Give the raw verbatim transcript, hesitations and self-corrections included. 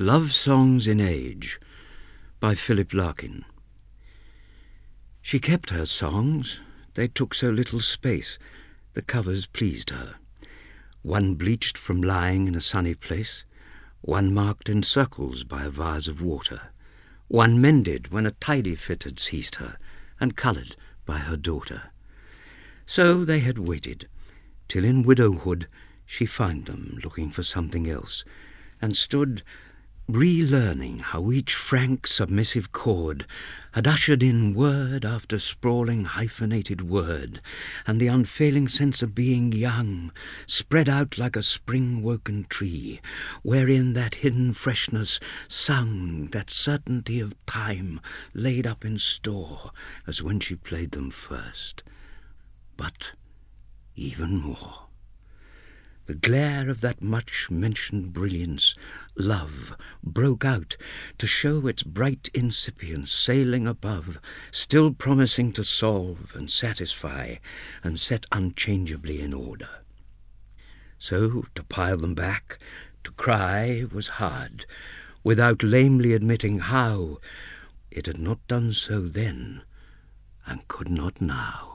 Love Songs in Age by Philip Larkin. She kept her songs, they took so little space, the covers pleased her. One bleached from lying in a sunny place, one marked in circles by a vase of water, one mended when a tidy fit had seized her, and coloured by her daughter. So they had waited, till in widowhood she found them looking for something else, and stood relearning how each frank submissive chord had ushered in word after sprawling hyphenated word, and the unfailing sense of being young spread out like a spring-woken tree, wherein that hidden freshness sung that certainty of time laid up in store as when she played them first. But even more. The glare of that much-mentioned brilliance, love, broke out to show its bright incipience sailing above, still promising to solve and satisfy and set unchangeably in order. So to pile them back, to cry, was hard, without lamely admitting how it had not done so then and could not now.